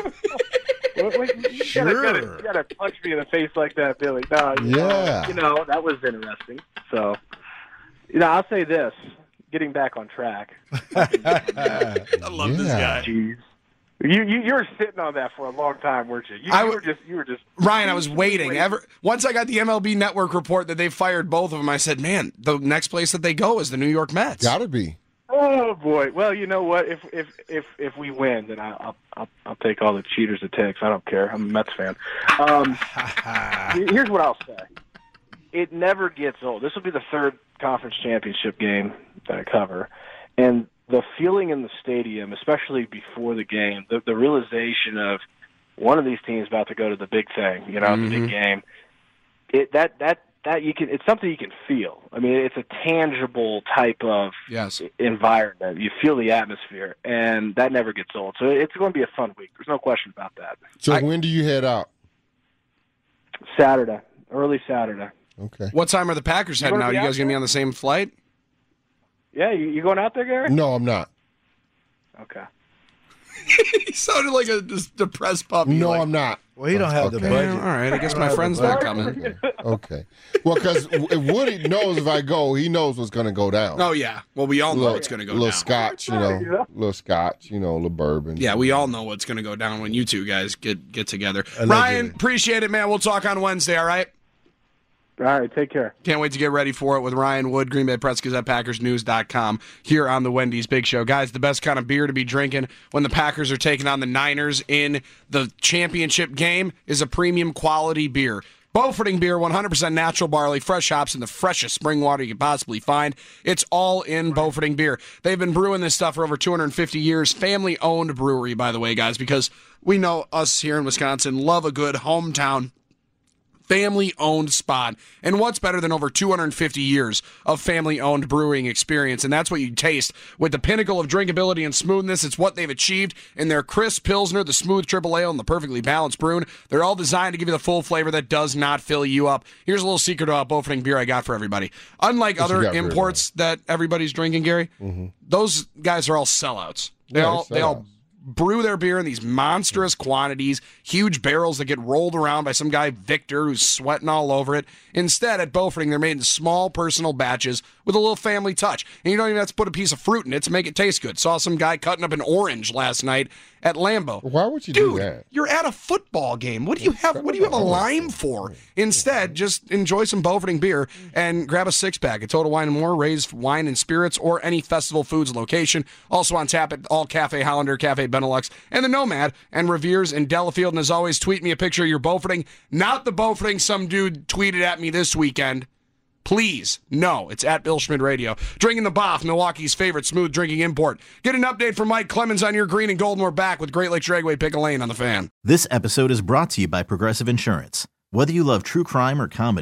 You gotta punch me in the face like that, Billy. No, you know, that was interesting. So, I'll say this: getting back on track. I love this guy. Jeez. You were sitting on that for a long time, weren't you? You were just Ryan. I was waiting. Once I got the MLB Network report that they fired both of them, I said, "Man, the next place that they go is the New York Mets." Gotta be. Oh boy! Well, you know what? If we win, then I'll take all the cheaters it takes. I don't care. I'm a Mets fan. Here's what I'll say: it never gets old. This will be the third conference championship game that I cover, and the feeling in the stadium, especially before the game, the realization of one of these teams about to go to the big thing, the big game. It's something you can feel. I mean, it's a tangible type of environment. You feel the atmosphere, and that never gets old. So it's going to be a fun week. There's no question about that. So when do you head out? Saturday, early Saturday. Okay. What time are the Packers heading out? You guys going to be on the same flight? Yeah, you going out there, Gary? No, I'm not. Okay. He sounded like a depressed puppy. No, I'm not. Well, he don't have the budget. All right, I guess my friend's not coming. Okay. Well, because Woody knows if I go, he knows what's going to go down. Oh, yeah. Well, we all know what's going to go down. Little scotch, little bourbon. Yeah, we all know what's going to go down when you two guys get together. Ryan, appreciate it, man. We'll talk on Wednesday, all right? All right, take care. Can't wait to get ready for it with Ryan Wood, Green Bay Press Gazette, PackersNews.com, here on the Wendy's Big Show. Guys, the best kind of beer to be drinking when the Packers are taking on the Niners in the championship game is a premium quality beer. Beauforting beer, 100% natural barley, fresh hops, and the freshest spring water you can possibly find. It's all in Beauforting beer. They've been brewing this stuff for over 250 years. Family-owned brewery, by the way, guys, because we know us here in Wisconsin love a good hometown family-owned spot. And what's better than over 250 years of family-owned brewing experience? And that's what you taste with the pinnacle of drinkability and smoothness. It's what they've achieved in their crisp Pilsner, the smooth Triple Ale, and the perfectly balanced Brune. They're all designed to give you the full flavor that does not fill you up. Here's a little secret about Beauforting beer I got for everybody. Unlike other imports that everybody's drinking, Gary, those guys are all sellouts. They all brew their beer in these monstrous quantities, huge barrels that get rolled around by some guy, Victor, who's sweating all over it. Instead, at Beauforting, they're made in small personal batches with a little family touch. And you don't even have to put a piece of fruit in it to make it taste good. Saw some guy cutting up an orange last night at Lambeau. Why would you do that? You're at a football game. What do you have a lime for? Instead, just enjoy some Beauforting beer and grab a six-pack at Total Wine & More, Raised Wine and Spirits, or any Festival Foods location. Also on tap at all Cafe Hollander, Cafe Benelux, and the Nomad, and Revere's in Delafield. And as always, tweet me a picture of your Beauforting. Not the Beauforting some dude tweeted at me this weekend. Please, no, it's at Bill Schmidt Radio. Drinking the Boff, Milwaukee's favorite smooth drinking import. Get an update from Mike Clemens on your green and gold, and we're back with Great Lakes Dragway Pickle Lane on the Fan. This episode is brought to you by Progressive Insurance. Whether you love true crime or comedy,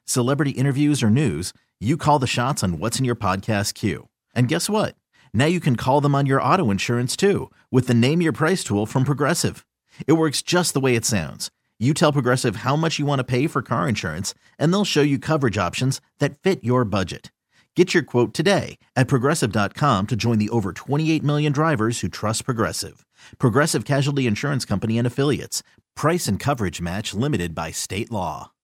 Celebrity interviews or news, you call the shots on what's in your podcast queue. And guess what? Now you can call them on your auto insurance too with the Name Your Price tool from Progressive. It works just the way it sounds. You tell Progressive how much you want to pay for car insurance, and they'll show you coverage options that fit your budget. Get your quote today at Progressive.com to join the over 28 million drivers who trust Progressive. Progressive Casualty Insurance Company and Affiliates. Price and coverage match limited by state law.